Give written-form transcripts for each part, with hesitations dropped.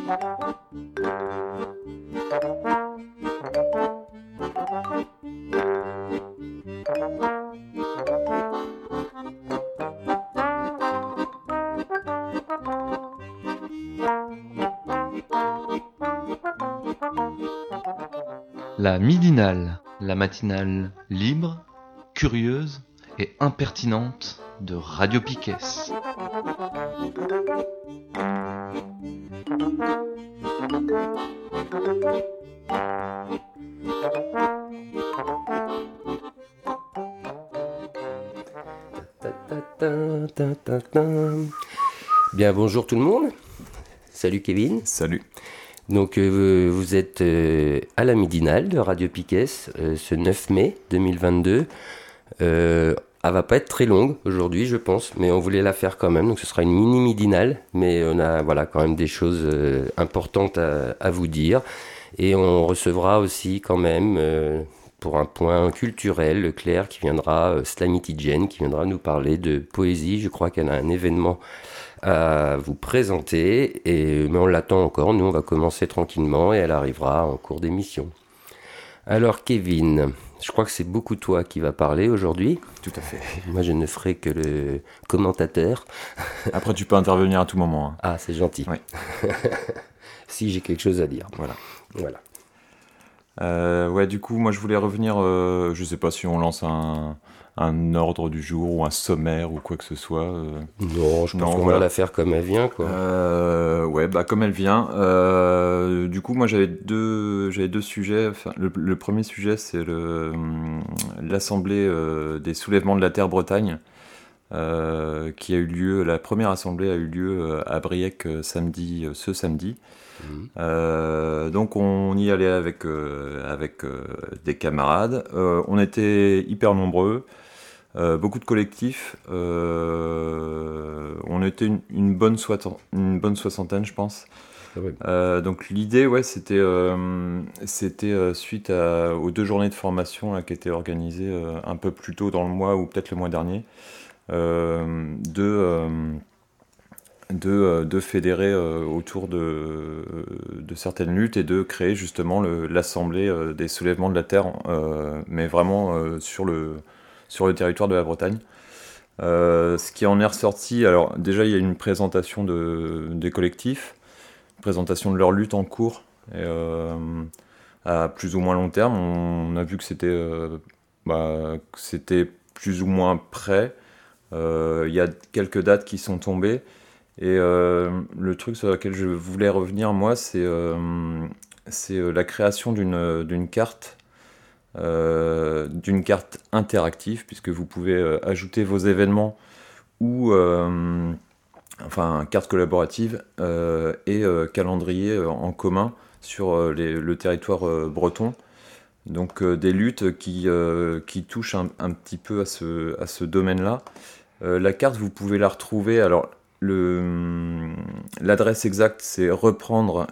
La midinale, la matinale libre, curieuse et impertinente de Radio Piquet. Bien, bonjour tout le monde. Salut Kevin. Salut. Donc vous êtes à la midinale de Radio Piquet ce 9 mai 2022. Elle va pas être très longue aujourd'hui, je pense, mais on voulait la faire quand même. Donc ce sera une mini midinale, mais on a quand même des choses importantes à vous dire. Et on recevra aussi quand même pour un point culturel Claire qui viendra, Slamity Jen qui viendra nous parler de poésie. Je crois qu'elle a un événement à vous présenter, mais on l'attend encore. Nous, on va commencer tranquillement et elle arrivera en cours d'émission. Alors, Kevin, je crois que c'est beaucoup toi qui va parler aujourd'hui. Tout à fait. Moi, je ne ferai que le commentateur. Après, tu peux intervenir à tout moment. Hein. Ah, c'est gentil. Oui. Si j'ai quelque chose à dire. Voilà. Ouais, du coup, moi, je voulais revenir. Je sais pas si on lance un ordre du jour ou un sommaire ou quoi que ce soit. Non, je pense qu'on va la faire comme elle vient, quoi. Comme elle vient. Du coup, moi, j'avais deux sujets. Enfin, le premier sujet, c'est l'assemblée des soulèvements de la Terre Bretagne, qui a eu lieu. La première assemblée a eu lieu à Briec ce samedi. Donc on y allait avec des camarades. On était hyper nombreux. Beaucoup de collectifs. On était une bonne soixantaine, je pense. Donc l'idée, c'était suite aux 2 journées de formation là, qui étaient organisées un peu plus tôt dans le mois ou peut-être le mois dernier, de fédérer autour de certaines luttes et de créer justement l'assemblée des soulèvements de la Terre, mais vraiment sur le territoire de la Bretagne. Ce qui en est ressorti, alors déjà il y a une présentation des collectifs, une présentation de leur lutte en cours, et, à plus ou moins long terme. On a vu que c'était plus ou moins prêt. Il y a quelques dates qui sont tombées. Et le truc sur lequel je voulais revenir, moi, c'est la création d'une carte interactive, puisque vous pouvez ajouter vos événements ou carte collaborative et calendrier en commun sur le territoire breton. Donc des luttes qui touchent un petit peu à ce domaine-là. La carte, vous pouvez la retrouver. Alors, l'adresse exacte, c'est reprendre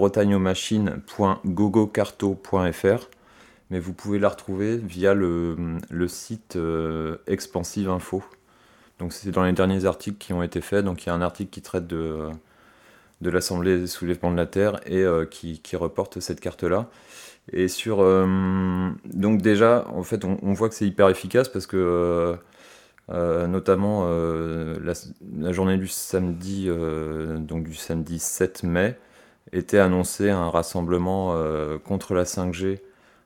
labretagneaumachines.gogocarto.fr, mais vous pouvez la retrouver via le site Expansive Info. Donc c'est dans les derniers articles qui ont été faits. Donc il y a un article qui traite de l'Assemblée des soulèvements de la Terre et qui reporte cette carte-là. Et donc déjà, en fait, on voit que c'est hyper efficace parce que notamment la journée du samedi, donc du samedi 7 mai, était annoncé un rassemblement contre la 5G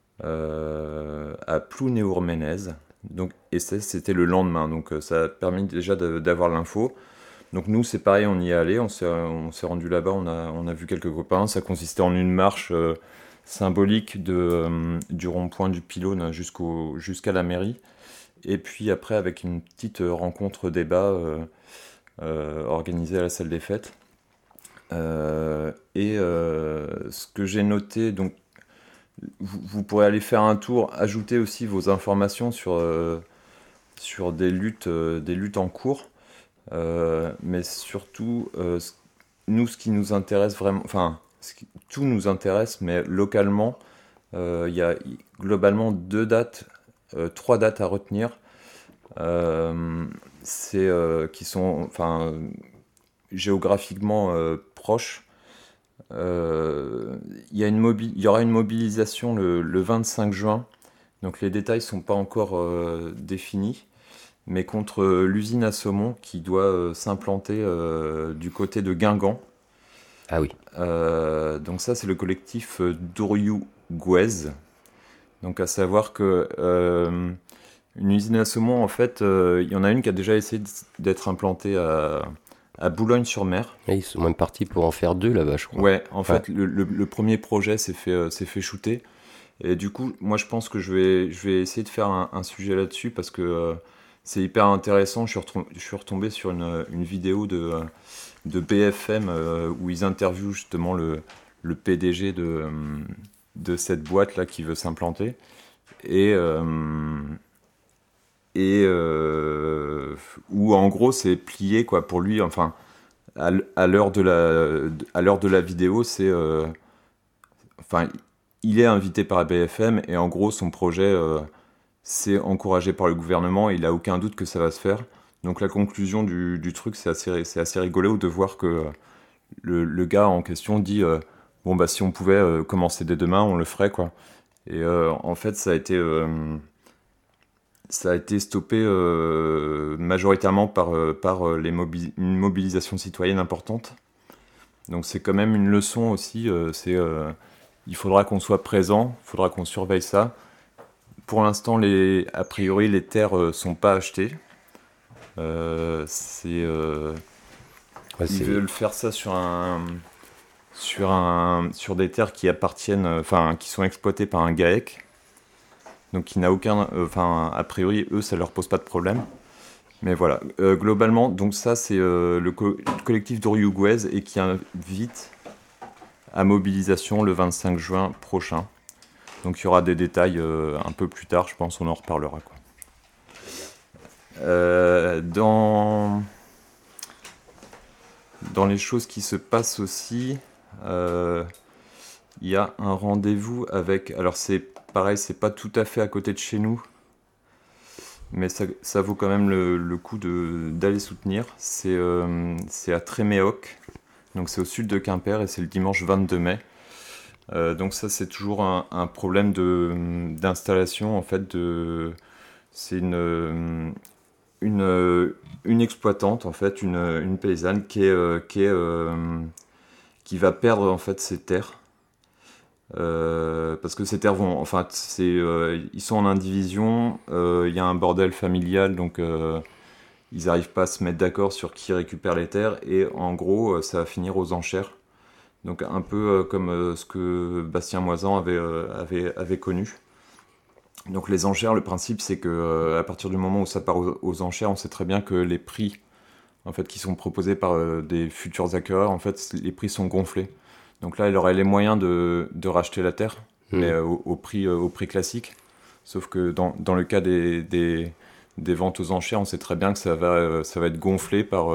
à Plounéour-Ménez. Donc, et c'était le lendemain, donc ça a permis déjà d'avoir l'info. Donc nous, c'est pareil, on y est allé, on s'est rendu là-bas, on a vu quelques copains. Ça consistait en une marche symbolique du rond-point du pylône jusqu'à la mairie. Et puis après, avec une petite rencontre débat organisée à la salle des fêtes. Ce que j'ai noté, donc vous pourrez aller faire un tour, ajouter aussi vos informations sur des luttes en cours. Mais surtout, nous, ce qui nous intéresse vraiment, tout nous intéresse, mais localement, il y a globalement 3 dates à retenir, qui sont géographiquement proches. Il y aura une mobilisation le 25 juin, donc les détails ne sont pas encore définis, mais contre l'usine à saumon qui doit s'implanter du côté de Guingamp. Ah oui. Donc ça, c'est le collectif Doriou-Gouez. Donc à savoir que une usine à saumon, en fait, il y en a une qui a déjà essayé d'être implantée à Boulogne-sur-Mer. Et ils sont même partis pour en faire 2 là-bas, je crois. Ouais, en fait, le premier projet s'est fait shooter. Et du coup, moi, je pense que je vais essayer de faire un sujet là-dessus parce que c'est hyper intéressant. Je suis retombé sur une vidéo de BFM où ils interviewent justement le PDG de cette boîte-là qui veut s'implanter. Et où en gros c'est plié quoi pour lui, enfin à l'heure de la vidéo, c'est enfin il est invité par la BFM et en gros son projet c'est encouragé par le gouvernement et il a aucun doute que ça va se faire. Donc la conclusion du truc, c'est assez rigolo de voir que le gars en question dit bon bah si on pouvait commencer dès demain on le ferait quoi. Et en fait ça a été stoppé majoritairement par une mobilisation citoyenne importante. Donc c'est quand même une leçon aussi, il faudra qu'on soit présent, il faudra qu'on surveille ça. Pour l'instant, a priori, les terres sont pas achetées. Ils veulent faire ça sur des terres qui appartiennent, qui sont exploitées par un GAEC. Donc qui n'a aucun, a priori, eux, ça leur pose pas de problème. Mais voilà, globalement, donc ça, c'est le collectif Doriou-Gouez et qui invite à mobilisation le 25 juin prochain. Donc il y aura des détails un peu plus tard, je pense, on en reparlera, quoi. Dans les choses qui se passent aussi, il y a un rendez-vous avec... Alors c'est pareil, c'est pas tout à fait à côté de chez nous, mais ça vaut quand même le coup d'aller soutenir. C'est à Tréméoc, donc c'est au sud de Quimper et c'est le dimanche 22 mai. Donc ça c'est toujours un problème d'installation en fait. C'est une exploitante en fait, une paysanne qui va perdre en fait ses terres. Parce que ces terres vont, ils sont en indivision, il y a un bordel familial, donc ils n'arrivent pas à se mettre d'accord sur qui récupère les terres, et en gros, ça va finir aux enchères. Donc un peu comme ce que Bastien Moisan avait connu. Donc les enchères, le principe, c'est que à partir du moment où ça part aux enchères, on sait très bien que les prix, en fait, qui sont proposés par des futurs acquéreurs, en fait, les prix sont gonflés. Donc là, il aurait les moyens de racheter la terre, mais au prix classique. Sauf que dans le cas des ventes aux enchères, on sait très bien que ça va être gonflé par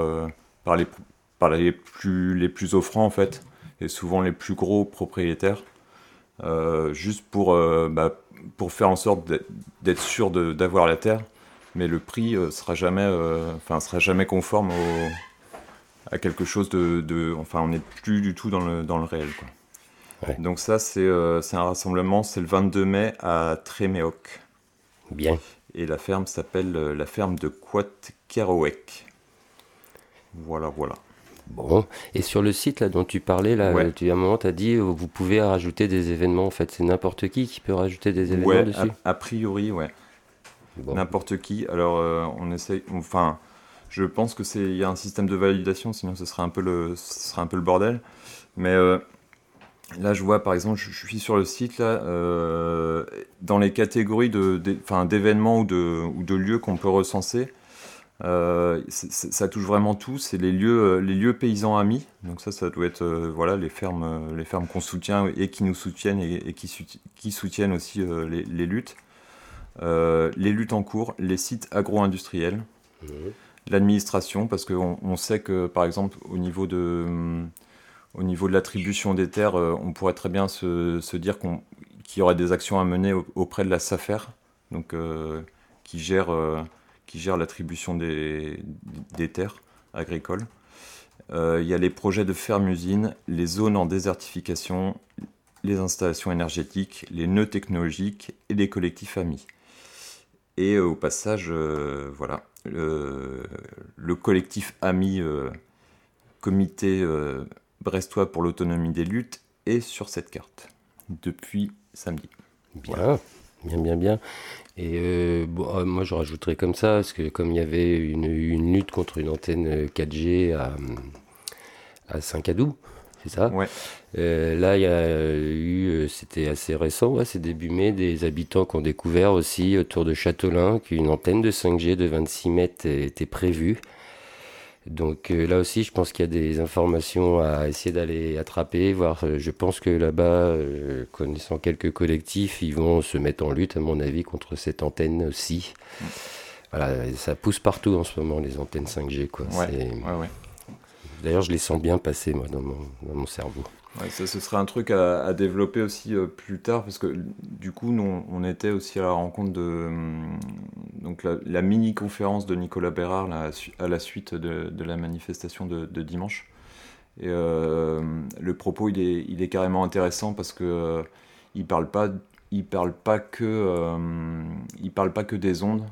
les plus offrants, en fait, et souvent les plus gros propriétaires, juste pour faire en sorte d'être sûr d'avoir la terre. Mais le prix sera jamais conforme à quelque chose on n'est plus du tout dans le réel, quoi. Ouais. Donc ça, c'est un rassemblement, c'est le 22 mai à Tréméoc. Bien. Et la ferme s'appelle la ferme de Quat-Kerouec. Voilà. Bon, et sur le site là dont tu parlais, là, Ouais. à un moment tu as dit vous pouvez rajouter des événements, en fait c'est n'importe qui peut rajouter des événements Ouais, dessus. a priori, ouais. Bon. N'importe qui. Alors, on essaye. Enfin, je pense que il y a un système de validation, sinon ce serait un peu le bordel. Mais là, je vois, par exemple, je suis sur le site là, dans les catégories d'événements ou de lieux qu'on peut recenser. Ça touche vraiment tout. C'est les lieux paysans amis. Donc ça doit être les fermes qu'on soutient et qui nous soutiennent et qui soutiennent aussi les luttes. Les luttes en cours, les sites agro-industriels, l'administration, parce qu'on sait que par exemple au niveau de l'attribution des terres, on pourrait très bien se dire qu'il y aurait des actions à mener auprès de la SAFER, donc qui gère l'attribution des terres agricoles. Il y a les projets de ferme-usine, les zones en désertification, les installations énergétiques, les nœuds technologiques et les collectifs amis. Et au passage, voilà, le collectif amis comité brestois pour l'autonomie des luttes est sur cette carte depuis samedi. Bien, bien. Et moi, je rajouterais comme ça, parce que comme il y avait une lutte contre une antenne 4G à Saint-Cadou, c'est ça ? Ouais. Là, il y a eu, c'était assez récent, c'est début mai, des habitants qui ont découvert aussi autour de Châteaulin qu'une antenne de 5G de 26 mètres était prévue. Donc là aussi, je pense qu'il y a des informations à essayer d'aller attraper, voir. Je pense que là-bas, connaissant quelques collectifs, ils vont se mettre en lutte, à mon avis, contre cette antenne aussi. Voilà, ça pousse partout en ce moment, les antennes 5G, quoi. Ouais. D'ailleurs, je les sens bien passer, moi, dans mon cerveau. Ouais, ça, ce serait un truc à développer aussi plus tard, parce que du coup, nous, on était aussi à la rencontre de donc la mini-conférence de Nicolas Bérard là, à la suite de la manifestation de dimanche. Et le propos, il est carrément intéressant parce que il parle pas que des ondes.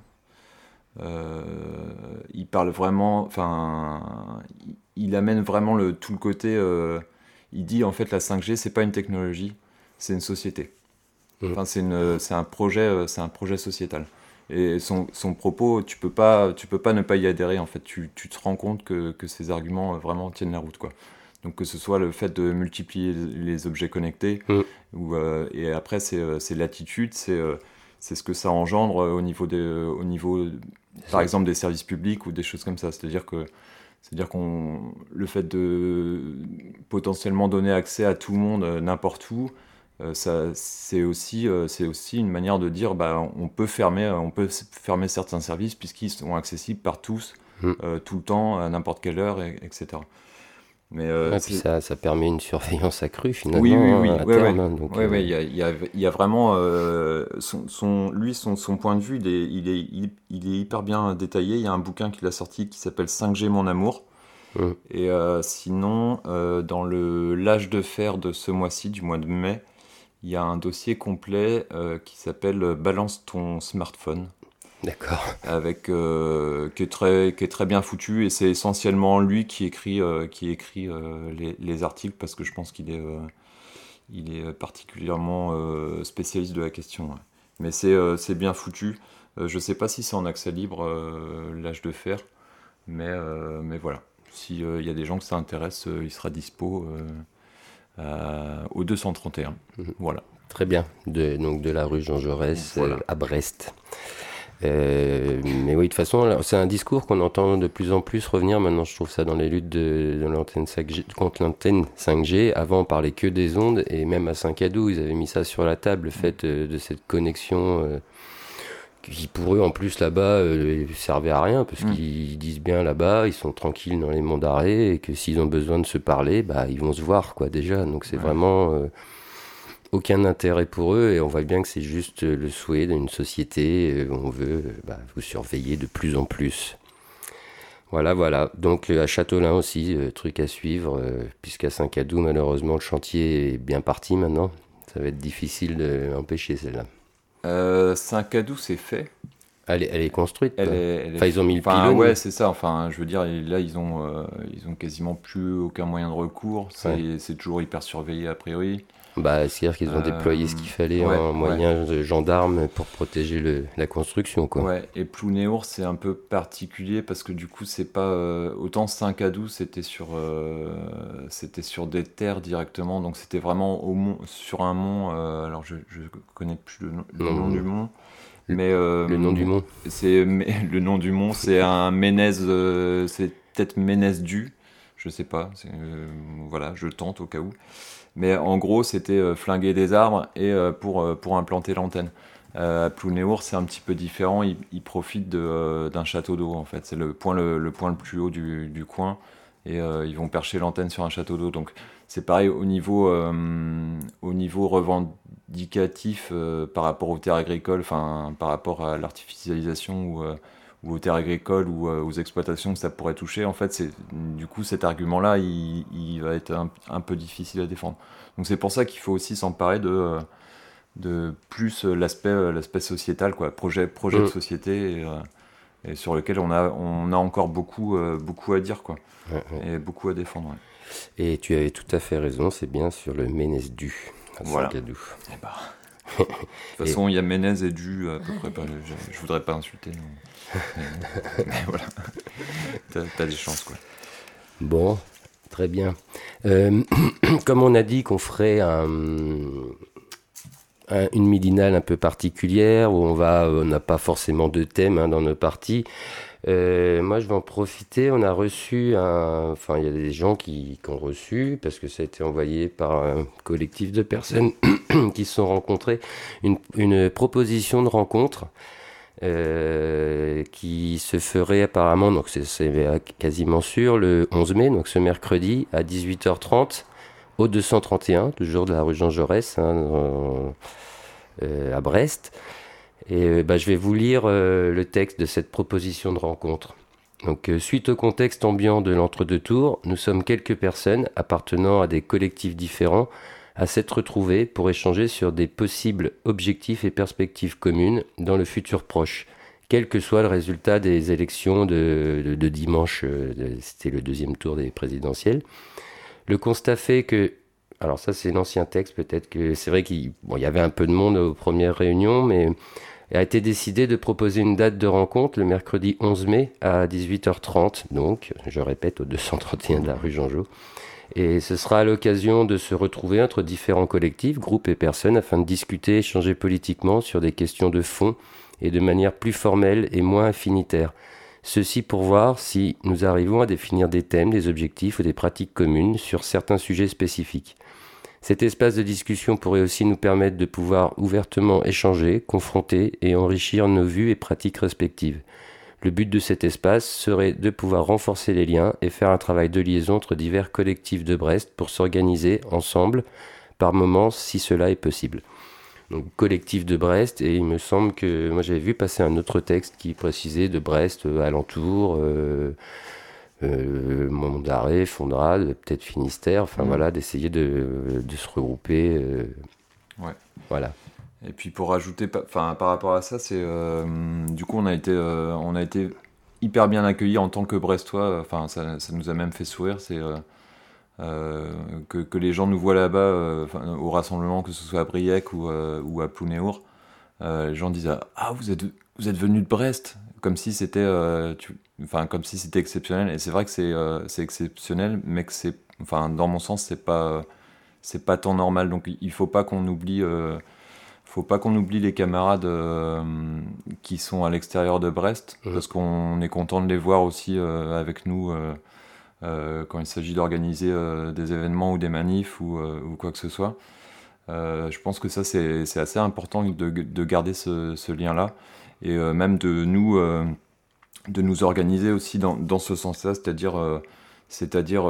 Il parle vraiment, enfin, il amène vraiment tout le côté. Il dit en fait la 5G c'est pas une technologie, c'est une société. Enfin c'est un projet sociétal. Et son propos, tu peux pas ne pas y adhérer en fait. Tu te rends compte que ces arguments vraiment tiennent la route quoi. Donc que ce soit le fait de multiplier les objets connectés et après c'est l'attitude, c'est ce que ça engendre au niveau par exemple des services publics ou des choses comme ça. C'est-à-dire qu'on le fait de potentiellement donner accès à tout le monde n'importe où, c'est aussi une manière de dire on peut fermer certains services puisqu'ils sont accessibles par tous tout le temps à n'importe quelle heure etc. Mais puis ça permet une surveillance accrue finalement. Oui, à terme. Donc, il y a vraiment son point de vue, il est hyper bien détaillé. Il y a un bouquin qu'il a sorti qui s'appelle 5G mon amour. Et sinon, dans l'âge de fer de ce mois-ci, du mois de mai, il y a un dossier complet qui s'appelle Balance ton smartphone. D'accord. Qui est très bien foutu et c'est essentiellement lui qui écrit les articles parce que je pense qu'il est particulièrement spécialiste de la question. Ouais. Mais c'est bien foutu. Je sais pas si c'est en accès libre l'âge de fer, mais voilà. S'il y a des gens que ça intéresse, il sera dispo au 231. Voilà. Très bien. Donc de la rue Jean Jaurès à Brest. Mais oui, de toute façon, c'est un discours qu'on entend de plus en plus revenir maintenant. Je trouve ça dans les luttes de l'antenne 5G, contre l'antenne 5G. Avant, on parlait que des ondes, et même à Saint-Cadou, ils avaient mis ça sur la table, le fait de cette connexion qui, pour eux, en plus, là-bas, servait à rien, parce qu'ils disent bien là-bas, ils sont tranquilles dans les monts d'arrêt, et que s'ils ont besoin de se parler, ils vont se voir, quoi, déjà. Donc c'est vraiment... aucun intérêt pour eux et on voit bien que c'est juste le souhait d'une société où on veut vous surveiller de plus en plus. Voilà. Donc à Châteaulin aussi, truc à suivre, puisqu'à Saint-Cadou, malheureusement, le chantier est bien parti maintenant. Ça va être difficile d'empêcher celle-là. Saint-Cadou, c'est fait. Elle est construite. Ils ont mis le pylône. Ouais, c'est ça. Enfin, je veux dire, là, ils ont quasiment plus aucun moyen de recours. C'est toujours hyper surveillé a priori. C'est-à-dire qu'ils ont déployé ce qu'il fallait en moyens de gendarmes pour protéger la construction, quoi. Ouais, et Plounéours, c'est un peu particulier parce que du coup, c'est pas... autant Saint-Cadou, c'était sur des terres directement, donc c'était vraiment sur un mont. Alors, je connais plus le nom du mont. Mais, le nom du mont. Le nom du mont, c'est un Ménez... c'est peut-être Ménez-du, je sais pas. Voilà, je tente au cas où. Mais en gros, c'était flinguer des arbres et pour implanter l'antenne. À Plounéours, c'est un petit peu différent. Ils profitent d'un château d'eau, en fait. C'est le point le plus haut du coin. Et ils vont percher l'antenne sur un château d'eau. Donc, c'est pareil au niveau revendicatif par rapport aux terres agricoles, par rapport à l'artificialisation aux terres agricoles ou aux exploitations que ça pourrait toucher, en fait, du coup, cet argument-là, il va être un peu difficile à défendre. Donc c'est pour ça qu'il faut aussi s'emparer de plus l'aspect sociétal, quoi, projet de société, et sur lequel on a encore beaucoup à dire, quoi, et beaucoup à défendre. Ouais. Et tu avais tout à fait raison, c'est bien sur le Ménez-Du à Saint-Gadou. Et de toute façon, il y a Ménez et Du à peu près. Je voudrais pas insulter. Mais voilà, t'as des chances, quoi. Bon, très bien. Comme on a dit qu'on ferait une midinale un peu particulière, où on n'a pas forcément de thème dans nos parties. Moi, je vais en profiter. On a reçu il y a des gens qui ont reçu, parce que ça a été envoyé par un collectif de personnes qui se sont rencontrées, une proposition de rencontre qui se ferait apparemment, donc c'est quasiment sûr, le 11 mai, donc ce mercredi à 18h30 au 231, toujours de la rue Jean Jaurès, à Brest. Et je vais vous lire le texte de cette proposition de rencontre. Donc, suite au contexte ambiant de l'entre-deux tours, nous sommes quelques personnes appartenant à des collectifs différents à s'être retrouvées pour échanger sur des possibles objectifs et perspectives communes dans le futur proche, quel que soit le résultat des élections de dimanche, c'était le deuxième tour des présidentielles. Le constat fait que, alors ça c'est l'ancien texte, peut-être que c'est vrai qu'il y avait un peu de monde aux premières réunions, mais il a été décidé de proposer une date de rencontre le mercredi 11 mai à 18h30, donc je répète au 231 de la rue Jean-Jaurès. Et ce sera à l'occasion de se retrouver entre différents collectifs, groupes et personnes afin de discuter, échanger politiquement sur des questions de fond et de manière plus formelle et moins affinitaire. Ceci pour voir si nous arrivons à définir des thèmes, des objectifs ou des pratiques communes sur certains sujets spécifiques. Cet espace de discussion pourrait aussi nous permettre de pouvoir ouvertement échanger, confronter et enrichir nos vues et pratiques respectives. Le but de cet espace serait de pouvoir renforcer les liens et faire un travail de liaison entre divers collectifs de Brest pour s'organiser ensemble par moments si cela est possible. Donc collectif de Brest, et il me semble que moi j'avais vu passer un autre texte qui précisait de Brest alentour, Mont d'Arrêt, Fondrade, peut-être Finistère, voilà, d'essayer de se regrouper. Ouais. Voilà. Et puis pour rajouter, par rapport à ça, c'est du coup on a été hyper bien accueillis en tant que Brestois. Ça nous a même fait sourire. C'est que les gens nous voient là-bas au rassemblement, que ce soit à Briec ou à Plounéour. Les gens disent vous êtes venus de Brest, comme si c'était comme si c'était exceptionnel. Et c'est vrai que c'est exceptionnel, mais que dans mon sens c'est pas tant normal. Donc il faut pas qu'on oublie les camarades qui sont à l'extérieur de Brest, parce qu'on est content de les voir aussi avec nous quand il s'agit d'organiser des événements ou des manifs ou quoi que ce soit. Je pense que ça, c'est assez important de garder ce lien-là, et même de nous organiser aussi dans ce sens-là, c'est-à-dire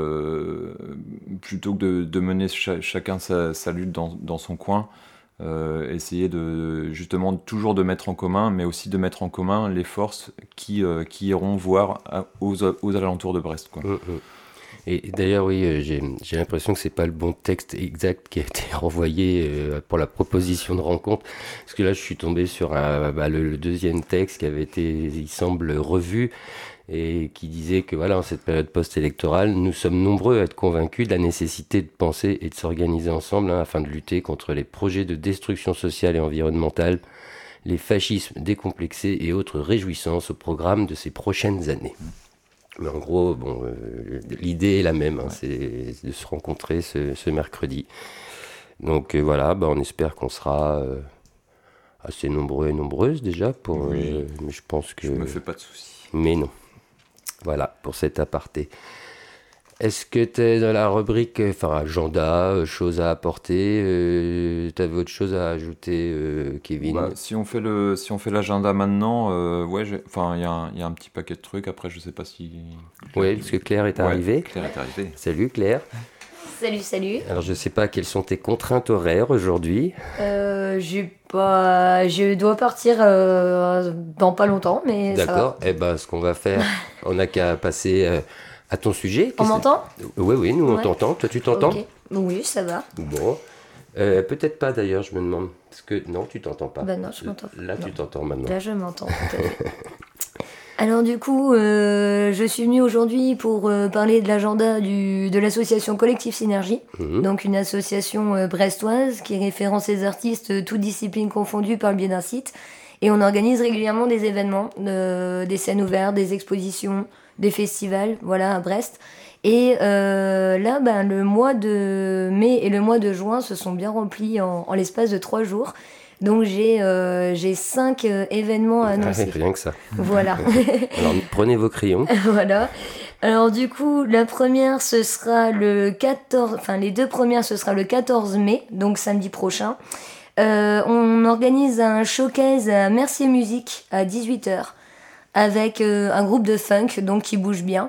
plutôt que de mener chacun sa lutte dans son coin, essayer justement toujours de mettre en commun, mais aussi de mettre en commun les forces qui iront voir aux alentours de Brest, quoi. Et d'ailleurs, oui, j'ai l'impression que c'est pas le bon texte exact qui a été renvoyé pour la proposition de rencontre, parce que là, je suis tombé sur le deuxième texte qui avait été, il semble, revu, et qui disait que voilà, en cette période post-électorale, nous sommes nombreux à être convaincus de la nécessité de penser et de s'organiser ensemble afin de lutter contre les projets de destruction sociale et environnementale, les fascismes décomplexés et autres réjouissances au programme de ces prochaines années. Mais en gros, l'idée est la même, c'est de se rencontrer ce mercredi. Donc voilà, on espère qu'on sera assez nombreux et nombreuses déjà. Mais je pense que... Je me fais pas de soucis. Mais non. Voilà, pour cet aparté. Est-ce que tu es dans la rubrique agenda, choses à apporter, tu avais autre chose à ajouter, Kevin? Si on fait l'agenda maintenant, il y a un petit paquet de trucs. Après, je sais pas si... Oui, parce que Claire est arrivée. Claire est arrivée. Salut Claire. Salut. Alors, je sais pas quelles sont tes contraintes horaires aujourd'hui. Je dois partir dans pas longtemps, mais ça va. D'accord. Eh ben, ce qu'on va faire, on n'a qu'à passer à ton sujet. On m'entend ? Oui, nous on Ouais. t'entend. Toi, tu t'entends ? Ok. Oui, ça va. Bon. Peut-être pas d'ailleurs, je me demande. Parce que non, tu t'entends pas. Bah non, je m'entends. Là, Non. tu t'entends maintenant. Là, je m'entends, tout à fait. Alors du coup, je suis venue aujourd'hui pour parler de l'agenda de l'association Collectif Synergie, donc une association brestoise qui référence les artistes toutes disciplines confondues par le biais d'un site. Et on organise régulièrement des événements, des scènes ouvertes, des expositions, des festivals, voilà, à Brest. Et là, le mois de mai et le mois de juin se sont bien remplis en l'espace de 3 jours. Donc j'ai 5 événements à annoncer. Rien que ça. Voilà. Alors, prenez vos crayons. Voilà. Alors du coup, la première, ce sera le 14... Enfin, les 2 premières, ce sera le 14 mai, donc samedi prochain. On organise un showcase à Mercier Musique à 18h avec un groupe de funk, donc qui bouge bien.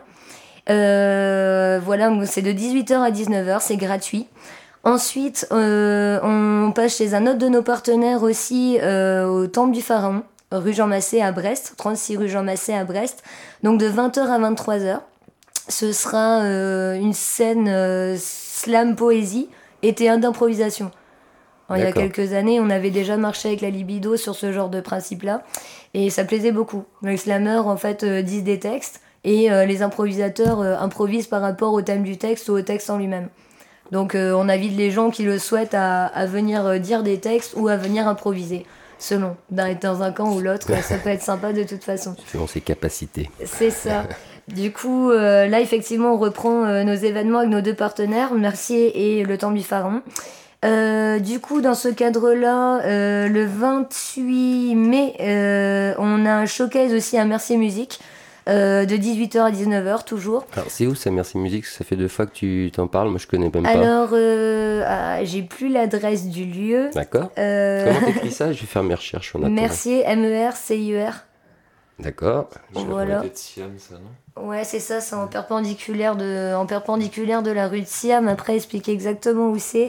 Voilà, c'est de 18h à 19h, c'est gratuit. Ensuite, on passe chez un autre de nos partenaires aussi, au Temple du Pharaon, rue Jean Massé à Brest, 36 rue Jean Massé à Brest, donc de 20h à 23h. Ce sera une scène slam poésie et théâtre d'improvisation. Alors, il y a quelques années, on avait déjà marché avec la Libido sur ce genre de principe-là, et ça plaisait beaucoup. Les slammers, en fait, disent des textes, et les improvisateurs improvisent par rapport au thème du texte ou au texte en lui-même. Donc on invite les gens qui le souhaitent à venir dire des textes ou à venir improviser, selon. D'être dans un camp ou l'autre, ça peut être sympa de toute façon. Selon ses capacités. C'est ça. Du coup, là, effectivement, on reprend nos événements avec nos 2 partenaires, Mercier et le Temple du Pharaon. Du coup, dans ce cadre-là, le 28 mai, on a un showcase aussi à Mercier Musique, de 18h à 19h, toujours. Alors, c'est où ça, Merci Musique ? Ça fait 2 fois que tu t'en parles, moi je connais même pas. Alors, j'ai plus l'adresse du lieu. D'accord. Comment t'écris ça ? Je vais faire mes recherches en attendant. Mercier, M-E-R-C-I-E-R. D'accord. Voilà. De Siam, ça, non ? Ouais, c'est ça, c'est en perpendiculaire de la rue de Siam. Après, expliquer exactement où c'est.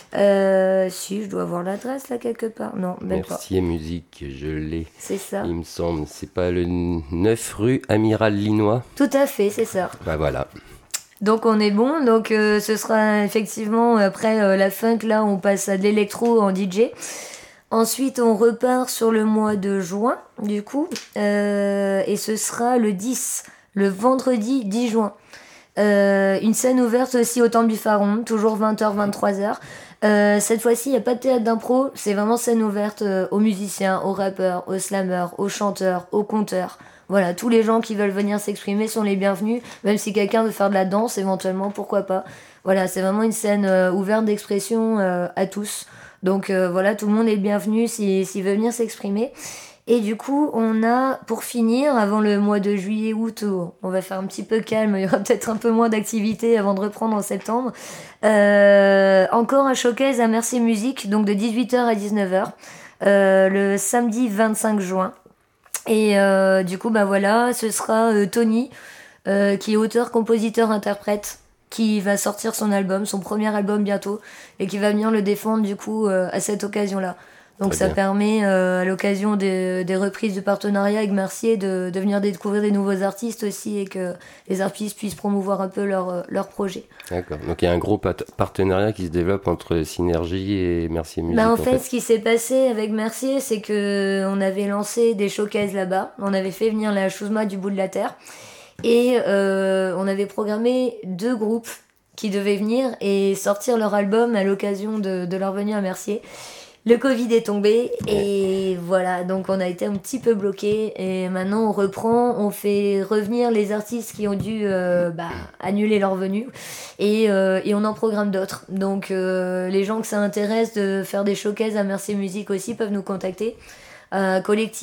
Si, je dois avoir l'adresse là quelque part. Non, même pas. Mercier Musique, je l'ai. C'est ça. Il me semble. C'est pas le 9 rue Amiral Linois ? Tout à fait, c'est ça. Bah voilà. Donc on est bon. Donc ce sera effectivement après la funk, là, on passe à de l'électro en DJ. Ensuite, on repart sur le mois de juin, du coup, et ce sera le 10, le vendredi 10 juin. Une scène ouverte aussi au Temple du Pharaon, toujours 20h, 23h. Cette fois-ci, il n'y a pas de théâtre d'impro, c'est vraiment scène ouverte aux musiciens, aux rappeurs, aux slammers, aux chanteurs, aux conteurs. Voilà, tous les gens qui veulent venir s'exprimer sont les bienvenus, même si quelqu'un veut faire de la danse, éventuellement, pourquoi pas. Voilà, c'est vraiment une scène ouverte d'expression à tous. Donc voilà, tout le monde est le bienvenu s'il veut venir s'exprimer. Et du coup, on a, pour finir, avant le mois de juillet-août, on va faire un petit peu calme, il y aura peut-être un peu moins d'activité avant de reprendre en septembre. Encore un showcase à Mercier Musique, donc de 18h à 19h, le samedi 25 juin. Et du coup, voilà, ce sera Tony, qui est auteur, compositeur, interprète, qui va sortir son premier album bientôt, et qui va venir le défendre du coup à cette occasion-là. Donc ça permet à l'occasion des reprises du partenariat avec Mercier de venir découvrir des nouveaux artistes aussi, et que les artistes puissent promouvoir un peu leur projet. D'accord, donc il y a un gros partenariat qui se développe entre Synergie et Mercier Musique. En fait, ce qui s'est passé avec Mercier, c'est qu'on avait lancé des showcases là-bas, on avait fait venir la Chouzma du bout de la terre, et on avait programmé 2 groupes qui devaient venir et sortir leur album à l'occasion de leur venue à Mercier. Le Covid est tombé et voilà, donc on a été un petit peu bloqués, et maintenant on reprend, on fait revenir les artistes qui ont dû annuler leur venue, et on en programme d'autres. Donc les gens que ça intéresse de faire des showcases à Mercier Musique aussi peuvent nous contacter à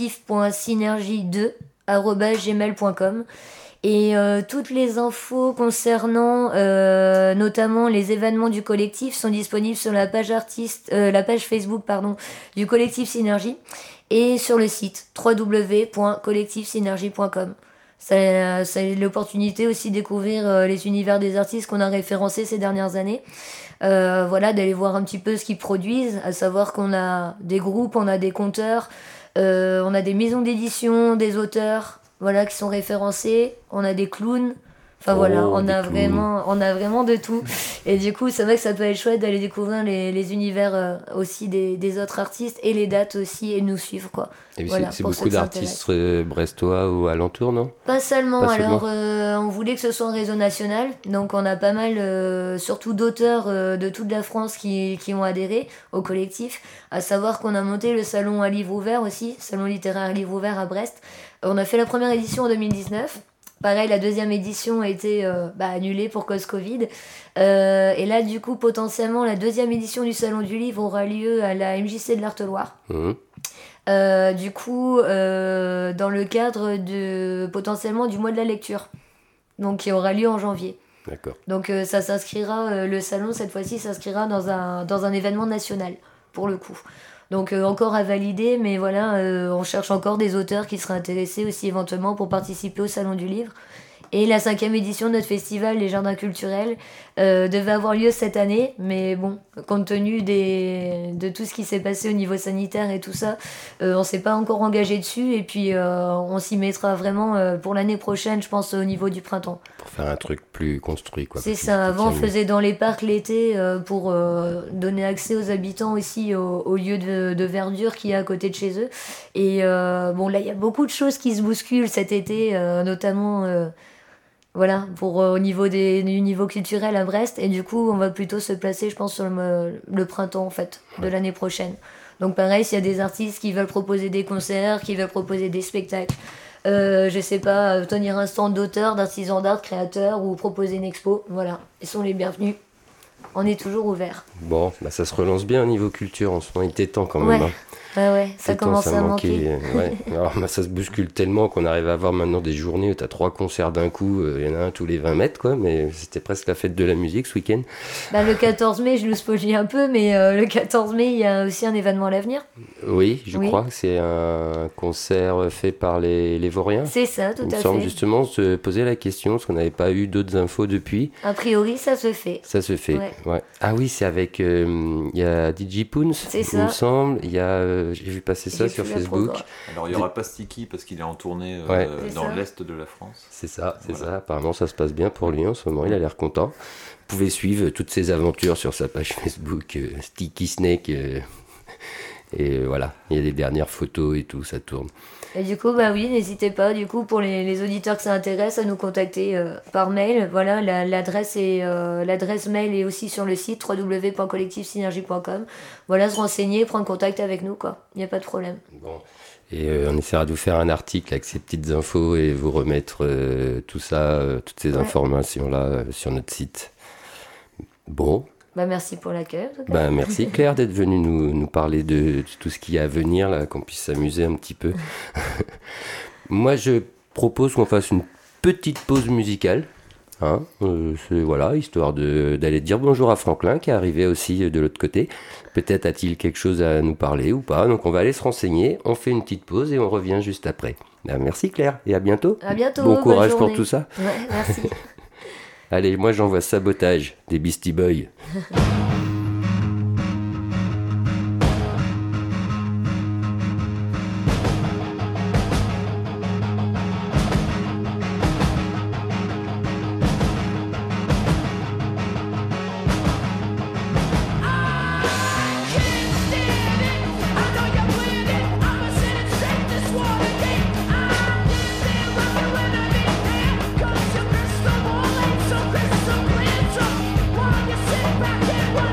collectif.synergie2@gmail.com. Et toutes les infos concernant notamment les événements du collectif sont disponibles sur la page Facebook du collectif Synergie, et sur le site www.collectifsynergie.com. c'est l'opportunité aussi de découvrir les univers des artistes qu'on a référencés ces dernières années. Voilà, d'aller voir un petit peu ce qu'ils produisent, à savoir qu'on a des groupes, on a des conteurs, on a des maisons d'édition, des auteurs, voilà, qui sont référencés, on a des clowns. Enfin voilà, on a vraiment de tout. Et du coup, c'est vrai que ça peut être chouette d'aller découvrir les univers aussi des autres artistes et les dates aussi et nous suivre quoi. Et voilà, c'est beaucoup d'artistes brestois ou alentours, non ? Pas seulement. Pas Alors, seulement. on voulait que ce soit un réseau national, donc on a pas mal, surtout d'auteurs de toute la France qui ont adhéré au collectif. À savoir qu'on a monté le salon à livre ouvert aussi, salon littéraire à livre ouvert à Brest. On a fait la première édition en 2019. Pareil, la deuxième édition a été annulée pour cause Covid. Et là, du coup, potentiellement, la deuxième édition du Salon du Livre aura lieu à la MJC de l'Artheloire. Du coup, dans le cadre potentiellement du mois de la lecture. Donc, qui aura lieu en janvier. D'accord. Donc, ça s'inscrira, le salon, cette fois-ci, s'inscrira dans un événement national, pour le coup. Donc encore à valider, mais voilà, on cherche encore des auteurs qui seraient intéressés aussi éventuellement pour participer au Salon du Livre. Et la 5e édition de notre festival, les Jardins Culturels, devait avoir lieu cette année, mais bon, compte tenu de tout ce qui s'est passé au niveau sanitaire et tout ça, on s'est pas encore engagé dessus, et puis on s'y mettra vraiment pour l'année prochaine, je pense, au niveau du printemps. Pour faire un truc plus construit, quoi. C'est ça, avant on faisait dans les parcs l'été pour donner accès aux habitants aussi aux lieux de verdure qu'il y a à côté de chez eux. Et bon, là il y a beaucoup de choses qui se bousculent cet été, notamment... Voilà, au niveau du niveau culturel à Brest. Et du coup, on va plutôt se placer, je pense, sur le printemps, en fait, de l'année prochaine. Donc pareil, s'il y a des artistes qui veulent proposer des concerts, qui veulent proposer des spectacles, je sais pas, tenir un stand d'auteurs, d'artisans d'art, de créateurs, ou proposer une expo, voilà, ils sont les bienvenus. On est toujours ouverts. Bon, ça se relance bien au niveau culture en ce moment, il était temps quand même. Ouais. Ouais, ça commence à manquer. Ouais. Alors, ça se bouscule tellement qu'on arrive à avoir maintenant des journées où tu as 3 concerts d'un coup, il y en a un tous les 20 mètres, quoi, mais c'était presque la fête de la musique ce week-end. Le 14 mai, je nous spoilie un peu, mais le 14 mai, il y a aussi un événement à l'avenir. Oui, je crois que c'est un concert fait par les Vauriens. C'est ça, tout à fait. Il me semble justement se poser la question, parce qu'on n'avait pas eu d'autres infos depuis. A priori, ça se fait. Ça se fait, ouais. Ah oui, c'est avec... Il y a DJ Poons, il me semble, il y a... j'ai vu passer ça sur Facebook. Alors il n'y aura pas Sticky parce qu'il est en tournée dans l'est de la France. C'est ça, ça. Apparemment ça se passe bien pour lui en ce moment, il a l'air content. Vous pouvez suivre toutes ses aventures sur sa page Facebook Sticky Snake. Et voilà, il y a les dernières photos et tout, ça tourne. Et du coup, oui, n'hésitez pas, du coup, pour les auditeurs que ça intéresse, à nous contacter par mail. Voilà, l'adresse mail est aussi sur le site www.collectifsynergie.com. Voilà, se renseigner, prendre contact avec nous, quoi. Il n'y a pas de problème. Bon. Et on essaiera de vous faire un article avec ces petites infos et vous remettre tout ça, toutes ces informations-là sur notre site. Bon. Merci pour l'accueil, en tout cas. Merci Claire d'être venue nous parler de tout ce qu'il y a à venir, là, qu'on puisse s'amuser un petit peu. Moi, je propose qu'on fasse une petite pause musicale. Voilà, histoire d'aller dire bonjour à Franklin, qui est arrivé aussi de l'autre côté. Peut-être a-t-il quelque chose à nous parler ou pas. Donc on va aller se renseigner, on fait une petite pause et on revient juste après. Merci Claire, et à bientôt. À bientôt. Bon courage pour tout ça. Ouais, merci. Allez, moi j'envoie Sabotage des Beastie Boys. Back and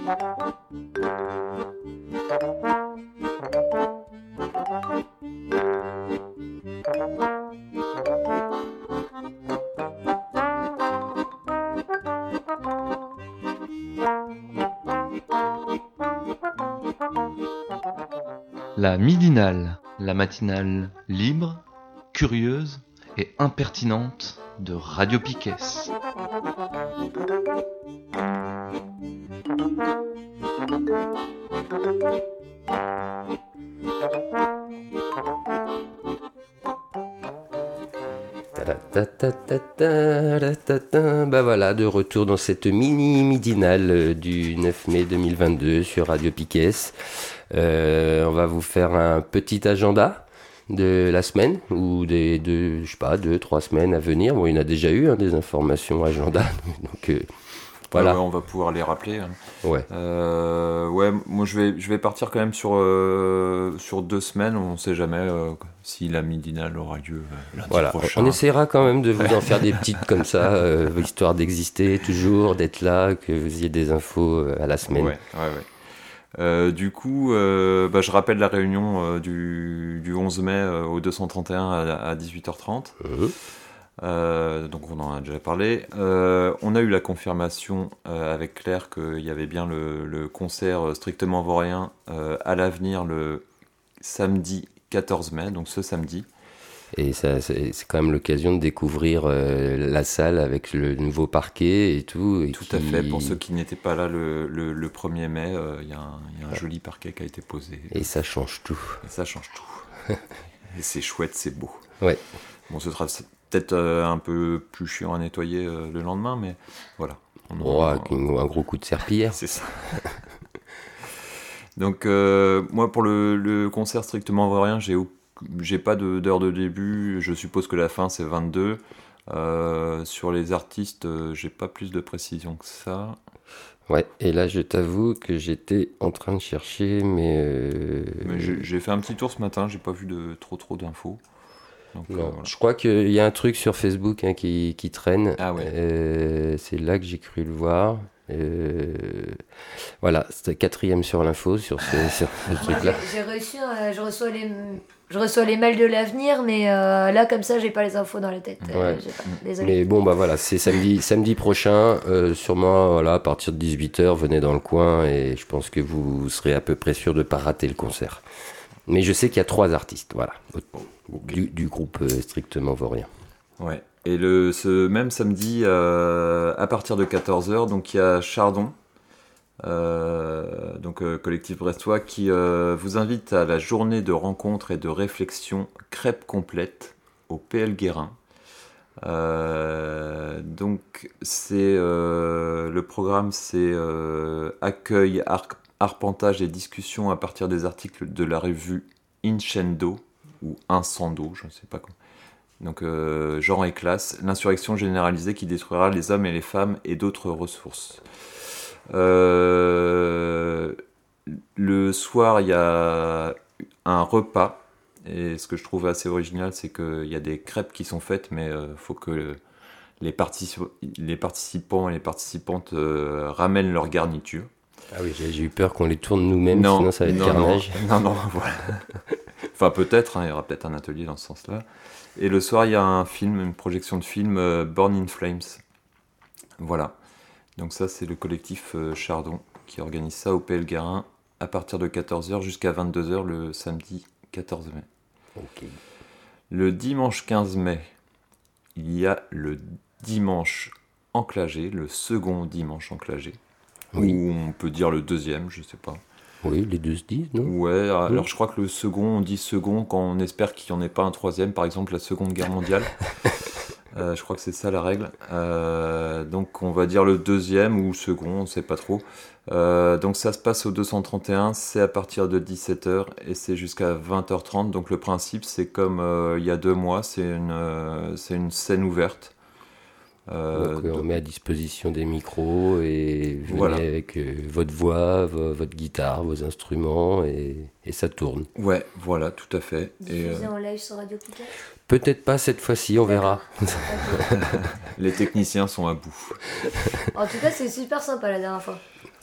La midinale, la matinale libre, curieuse et impertinente de Radio Piquet. Bah voilà, de retour dans cette mini-midinale du 9 mai 2022 sur Radio Piquet. On va vous faire un petit agenda de la semaine ou des 2-3 semaines à venir. Bon, il y en a déjà eu des informations agenda, donc voilà. Ouais, on va pouvoir les rappeler. Ouais. Moi je vais partir quand même sur 2 semaines. On ne sait jamais si la midinale aura lieu lundi prochain. On essaiera quand même de vous en faire des petites comme ça, histoire d'exister toujours, d'être là, que vous ayez des infos à la semaine. Ouais. Du coup, je rappelle la réunion du 11 mai au 231 à 18h30. Donc on en a déjà parlé. On a eu la confirmation avec Claire qu'il y avait bien le concert strictement vaurien à l'avenir le samedi 14 mai, donc ce samedi. Et ça, c'est quand même l'occasion de découvrir la salle avec le nouveau parquet et tout. Tout à fait, pour ceux qui n'étaient pas là le 1er mai, il y a un joli parquet qui a été posé. Et ça change tout. Et c'est chouette, c'est beau. Ouais. Bon, ce sera peut-être un peu plus chiant à nettoyer le lendemain, mais voilà. Un gros coup de serpillière. C'est ça. Donc, moi, pour le concert strictement vaurien, j'ai pas d'heure de début. Je suppose que la fin, c'est 22. Sur les artistes, j'ai pas plus de précision que ça. Ouais, et là, je t'avoue que j'étais en train de chercher, mais j'ai fait un petit tour ce matin, j'ai pas vu de trop d'infos. Donc, non, voilà. je crois qu'il y a un truc sur Facebook qui traîne. Ah ouais. C'est là que j'ai cru le voir. Voilà, c'était 4e sur l'info sur ce truc-là. J'ai reçu, je reçois les mails de l'avenir, mais là comme ça j'ai pas les infos dans la tête. Ouais. Désolé. Mais bon, bah voilà, c'est samedi prochain, sûrement voilà, à partir de 18h, venez dans le coin et je pense que vous serez à peu près sûr de pas rater le concert. Mais je sais qu'il y a 3 artistes, voilà, du groupe strictement vaurien. Ouais. Et ce même samedi, à partir de 14h, donc il y a Chardon, collectif brestois, qui vous invite à la journée de rencontre et de réflexion crêpe complète au PL Guérin. Donc c'est le programme, c'est accueil, arpentage et discussion à partir des articles de la revue Incendo ou Incendo, je ne sais pas comment. Donc genre et classe, l'insurrection généralisée qui détruira les hommes et les femmes et d'autres ressources. Le soir, il y a un repas, et ce que je trouve assez original, c'est qu'il y a des crêpes qui sont faites, mais faut que les participants et les participantes ramènent leur garniture. Ah oui, j'ai eu peur qu'on les tourne nous-mêmes, sinon ça va être carnage. Non, voilà. Enfin, peut-être, il y aura peut-être un atelier dans ce sens-là. Et le soir, il y a une projection de film, Born in Flames. Voilà. Donc ça, c'est le collectif Chardon qui organise ça au PL Guérin à partir de 14h jusqu'à 22h le samedi 14 mai. Okay. Le dimanche 15 mai, il y a le dimanche enclagé, le second dimanche enclagé. Oui. Ou on peut dire le deuxième, je sais pas. Oui, les deux se disent, non ? Ouais, alors je crois que le second, on dit second quand on espère qu'il n'y en ait pas un troisième, par exemple la Seconde Guerre mondiale. Je crois que c'est ça la règle. Donc on va dire le deuxième ou second, on ne sait pas trop. Donc ça se passe au 231, c'est à partir de 17h et c'est jusqu'à 20h30. Donc le principe, c'est comme il y a 2 mois, c'est une scène ouverte. Donc on met à disposition des micros et venez avec votre voix, votre guitare, vos instruments et ça tourne. Ouais, voilà, tout à fait. Diffusé en live sur Radio Piquet ? Peut-être pas cette fois-ci, on verra. Les techniciens sont à bout. En tout cas, c'est super sympa la dernière fois.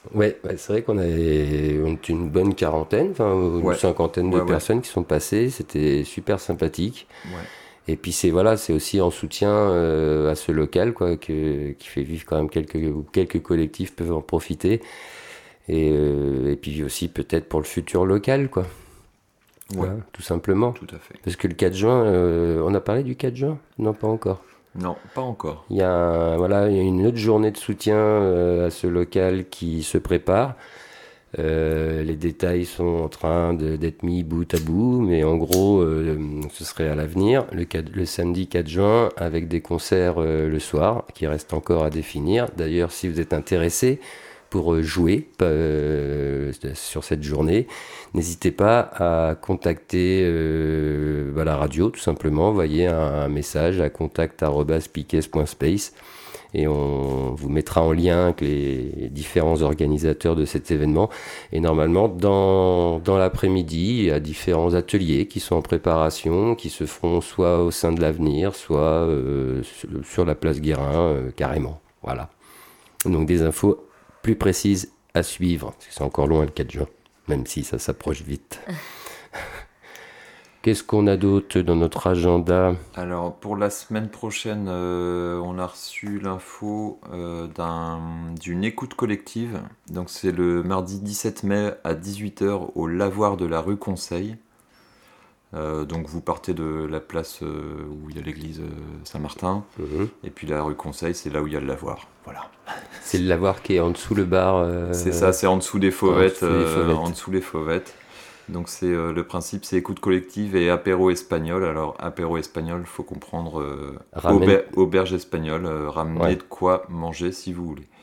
Ouais, c'est vrai on était une bonne quarantaine, une cinquantaine de personnes qui sont passées. C'était super sympathique. Ouais. Et puis c'est aussi en soutien à ce local qui fait vivre quand même quelques collectifs peuvent en profiter. Et puis aussi peut-être pour le futur local, quoi. Ouais. Voilà, tout simplement. Tout à fait. Parce que le 4 juin, on a parlé du 4 juin ? Non, pas encore. Non, pas encore. Il y a une autre journée de soutien à ce local qui se prépare. Les détails sont en train d'être mis bout à bout, mais en gros, ce serait à l'avenir, le samedi 4 juin, avec des concerts le soir, qui restent encore à définir. D'ailleurs, si vous êtes intéressé pour jouer sur cette journée, n'hésitez pas à contacter la radio, tout simplement. Envoyez un message à contact@piques.space et on vous mettra en lien avec les différents organisateurs de cet événement. Et normalement, dans l'après-midi, il y a différents ateliers qui sont en préparation, qui se feront soit au sein de l'Avenir, soit sur la place Guérin, carrément. Voilà. Donc des infos plus précises à suivre, parce que c'est encore loin le 4 juin, même si ça s'approche vite. Qu'est-ce qu'on a d'autre dans notre agenda ? Alors, pour la semaine prochaine, on a reçu l'info d'une écoute collective. Donc, c'est le mardi 17 mai à 18h au lavoir de la rue Conseil. Donc, vous partez de la place où il y a l'église Saint-Martin. Et puis, la rue Conseil, c'est là où il y a le lavoir. Voilà. C'est le lavoir qui est en dessous le bar. C'est ça, c'est en dessous des fauvettes. En dessous les fauvettes. Donc le principe, c'est écoute collective et apéro espagnol. Alors apéro espagnol, il faut comprendre auberge espagnole, ramener de quoi manger si vous voulez.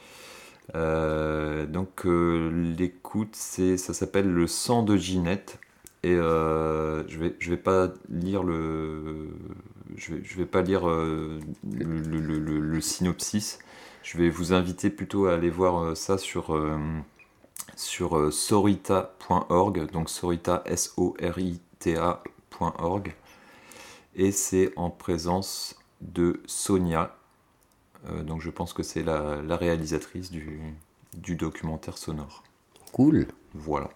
Donc l'écoute, ça s'appelle le sang de Ginette. Et je vais pas lire le synopsis. Je vais vous inviter plutôt à aller voir ça sur sorita.org, donc sorita, sorita.org, et c'est en présence de Sonia, donc je pense que c'est la réalisatrice du documentaire sonore. Cool. Voilà.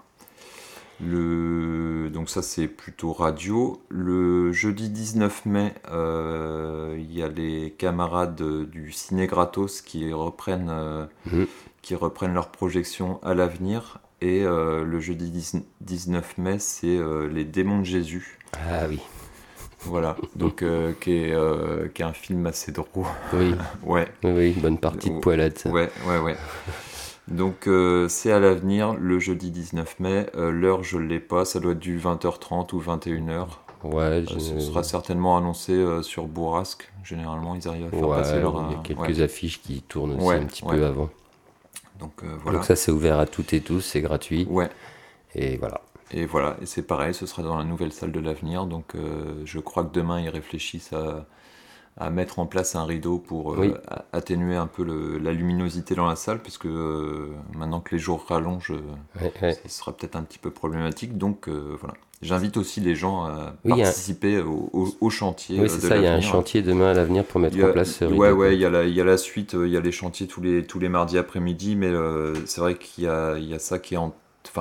Donc ça c'est plutôt radio. Le jeudi 19 mai, il y a les camarades du Ciné Gratos qui reprennent leur projection à l'avenir. Et le jeudi 19 mai, c'est Les Démons de Jésus. Ah oui. Voilà, donc qui est un film assez drôle. Oui. Ouais. Oui, bonne partie de poilade. Ça. Ouais. Donc c'est à l'avenir, le jeudi 19 mai. L'heure, je ne l'ai pas, ça doit être du 20h30 ou 21h. Ouais, ce sera certainement annoncé sur Bourrasque. Généralement, ils arrivent à faire passer leur... Il y a quelques affiches qui tournent aussi un petit peu avant. Donc voilà. Donc ça, c'est ouvert à toutes et tous, c'est gratuit. Ouais. Et voilà. Et c'est pareil, ce sera dans la nouvelle salle de l'avenir. Donc je crois que demain, ils réfléchissent à mettre en place un rideau pour atténuer un peu la luminosité dans la salle, parce que maintenant que les jours rallongent, ça sera peut-être un petit peu problématique. Donc voilà. J'invite aussi les gens à participer au chantier. Oui, c'est ça, il y a un chantier demain à l'avenir pour mettre en place ce rideau. Ouais, il y a la suite, il y a les chantiers tous les mardis après-midi, mais c'est vrai qu'il y a ça qui est en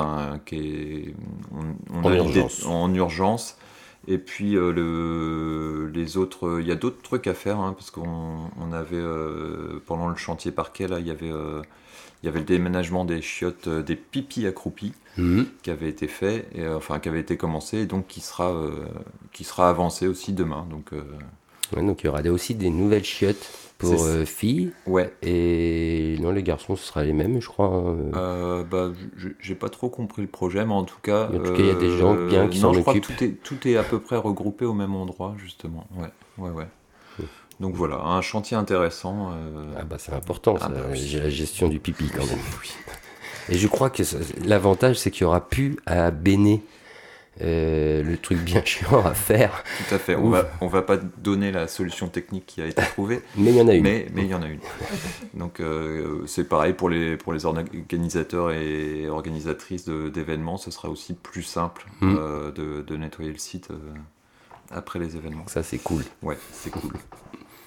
urgence. Et puis les autres, il y a d'autres trucs à faire, parce qu'on avait pendant le chantier parquet là, il y avait le déménagement des chiottes des pipis accroupis qui avait été fait, qui avait été commencé, et donc qui sera avancé aussi demain. Donc donc il y aura aussi des nouvelles chiottes pour filles. Ouais. Et non, les garçons, ce sera les mêmes, je crois. J'ai pas trop compris le projet, mais en tout cas, il y a des gens bien qui s'en occupent. Je crois que tout est à peu près regroupé au même endroit, justement. Ouais. Donc voilà, un chantier intéressant. C'est important, j'ai la gestion du pipi quand même. Oui. Et je crois que l'avantage, c'est qu'il n'y aura plus à béner. Le truc bien chiant à faire. Tout à fait. On va pas donner la solution technique qui a été trouvée. Mais il y en a une. Mais il y en a une. Donc c'est pareil pour les organisateurs et organisatrices d'événements. Ce sera aussi plus simple de nettoyer le site après les événements. Donc ça c'est cool. Ouais, c'est cool.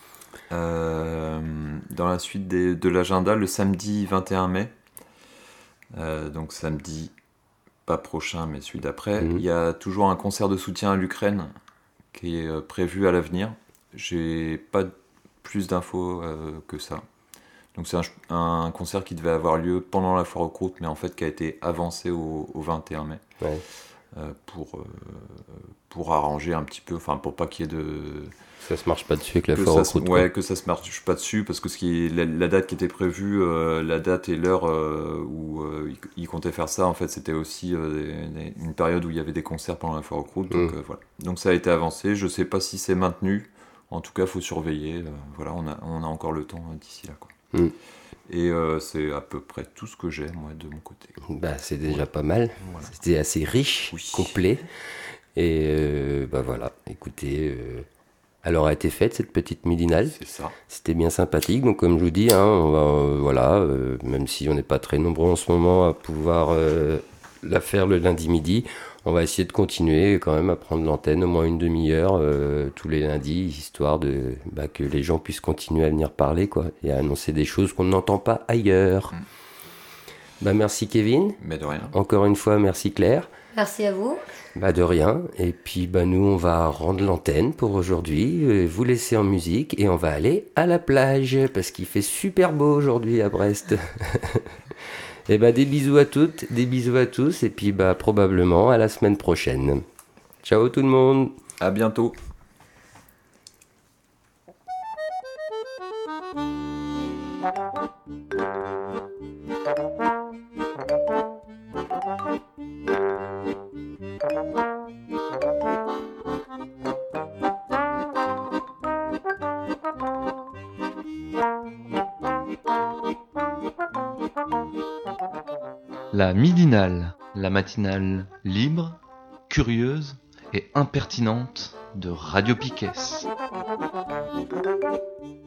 Dans la suite de l'agenda, le samedi 21 mai, Donc samedi, pas prochain, mais celui d'après. Il y a toujours un concert de soutien à l'Ukraine qui est prévu à l'avenir. J'ai pas plus d'infos que ça. Donc c'est un concert qui devait avoir lieu pendant la foire aux croûtes, mais en fait qui a été avancé au 21 mai. Ouais. Pour arranger un petit peu, enfin pour pas qu'il y ait de... Ça se marche pas dessus avec la foire aux croûtes. Ouais, que ça se marche pas dessus, parce que la date qui était prévue, la date et l'heure où ils comptaient faire ça, en fait c'était aussi une période où il y avait des concerts pendant la foire aux croûtes, donc voilà. Donc ça a été avancé, je sais pas si c'est maintenu, en tout cas faut surveiller, voilà, on a encore le temps d'ici là, quoi. Et c'est à peu près tout ce que j'ai, moi, de mon côté. Bah, c'est déjà pas mal. Voilà. C'était assez riche, complet. Et voilà, écoutez, elle aura été faite, cette petite midinale. C'est ça. C'était bien sympathique. Donc, comme je vous dis, on va, même si on n'est pas très nombreux en ce moment à pouvoir la faire le lundi midi, on va essayer de continuer quand même à prendre l'antenne au moins une demi-heure tous les lundis, histoire que les gens puissent continuer à venir parler, quoi, et à annoncer des choses qu'on n'entend pas ailleurs. Merci Kevin. Mais de rien. Encore une fois, merci Claire. Merci à vous. De rien. Et puis nous, on va rendre l'antenne pour aujourd'hui, vous laisser en musique et on va aller à la plage parce qu'il fait super beau aujourd'hui à Brest. Et des bisous à toutes, des bisous à tous, et puis probablement à la semaine prochaine. Ciao tout le monde. À bientôt. La midinale, la matinale libre, curieuse et impertinente de Radio Piquet.